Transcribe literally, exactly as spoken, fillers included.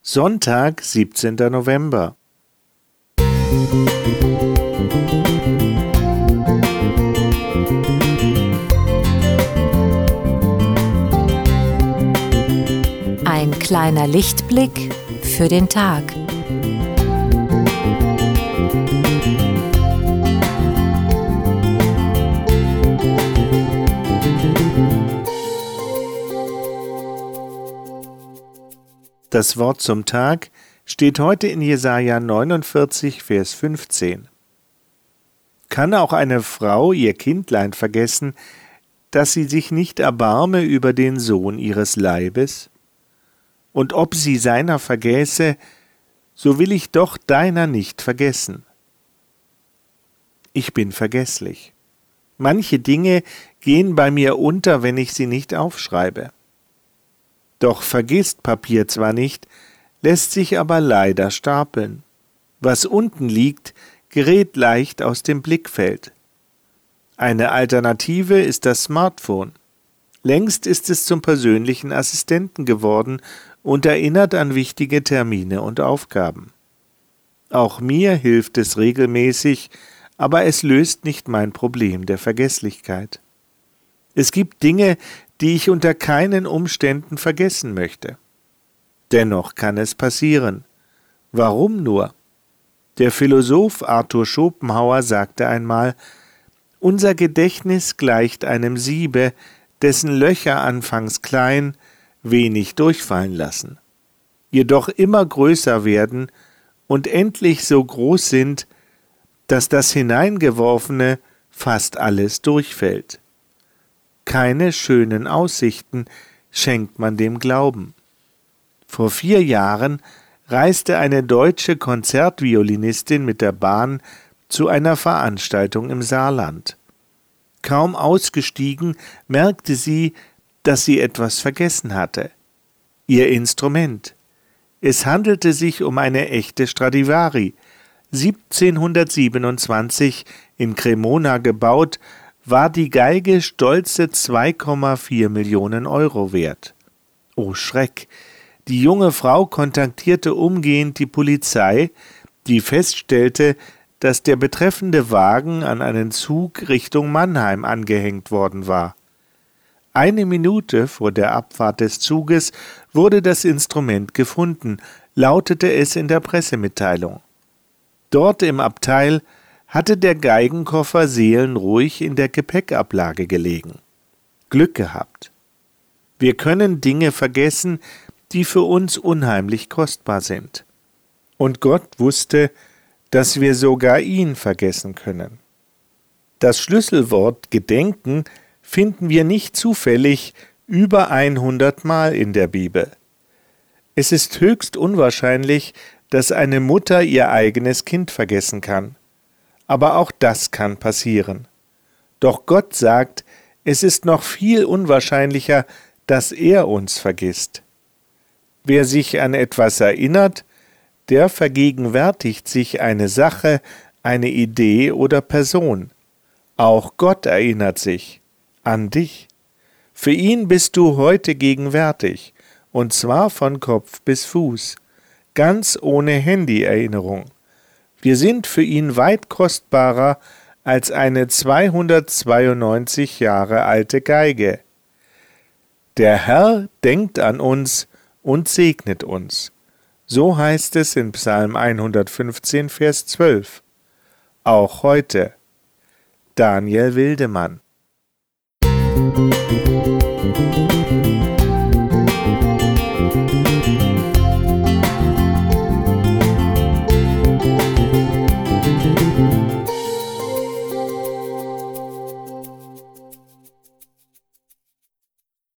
Sonntag, siebzehnter November. Ein kleiner Lichtblick für den Tag. Das Wort zum Tag steht heute in Jesaja neunundvierzig, Vers fünfzehn. Kann auch eine Frau ihr Kindlein vergessen, dass sie sich nicht erbarme über den Sohn ihres Leibes? Und ob sie seiner vergäße, so will ich doch deiner nicht vergessen. Ich bin vergesslich. Manche Dinge gehen bei mir unter, wenn ich sie nicht aufschreibe. Doch vergisst Papier zwar nicht, lässt sich aber leider stapeln. Was unten liegt, gerät leicht aus dem Blickfeld. Eine Alternative ist das Smartphone. Längst ist es zum persönlichen Assistenten geworden und erinnert an wichtige Termine und Aufgaben. Auch mir hilft es regelmäßig, aber es löst nicht mein Problem der Vergesslichkeit. Es gibt Dinge, die ich unter keinen Umständen vergessen möchte. Dennoch kann es passieren. Warum nur? Der Philosoph Arthur Schopenhauer sagte einmal: Unser Gedächtnis gleicht einem Siebe, dessen Löcher anfangs klein, wenig durchfallen lassen, jedoch immer größer werden und endlich so groß sind, dass das Hineingeworfene fast alles durchfällt. Keine schönen Aussichten schenkt man dem Glauben. Vor vier Jahren reiste eine deutsche Konzertviolinistin mit der Bahn zu einer Veranstaltung im Saarland. Kaum ausgestiegen, merkte sie, dass sie etwas vergessen hatte. Ihr Instrument. Es handelte sich um eine echte Stradivari, siebzehnhundertsiebenundzwanzig in Cremona gebaut, war die Geige stolze zwei Komma vier Millionen Euro wert. Oh Schreck! Die junge Frau kontaktierte umgehend die Polizei, die feststellte, dass der betreffende Wagen an einen Zug Richtung Mannheim angehängt worden war. Eine Minute vor der Abfahrt des Zuges wurde das Instrument gefunden, lautete es in der Pressemitteilung. Dort im Abteil hatte der Geigenkoffer seelenruhig in der Gepäckablage gelegen. Glück gehabt. Wir können Dinge vergessen, die für uns unheimlich kostbar sind. Und Gott wusste, dass wir sogar ihn vergessen können. Das Schlüsselwort Gedenken finden wir nicht zufällig über hundert Mal in der Bibel. Es ist höchst unwahrscheinlich, dass eine Mutter ihr eigenes Kind vergessen kann. Aber auch das kann passieren. Doch Gott sagt, es ist noch viel unwahrscheinlicher, dass er uns vergisst. Wer sich an etwas erinnert, der vergegenwärtigt sich eine Sache, eine Idee oder Person. Auch Gott erinnert sich an dich. Für ihn bist du heute gegenwärtig, und zwar von Kopf bis Fuß, ganz ohne Handyerinnerung. Wir sind für ihn weit kostbarer als eine zweihundertzweiundneunzig Jahre alte Geige. Der Herr denkt an uns und segnet uns. So heißt es in Psalm hundertfünfzehn, Vers zwölf. Auch heute. Daniel Wildemann.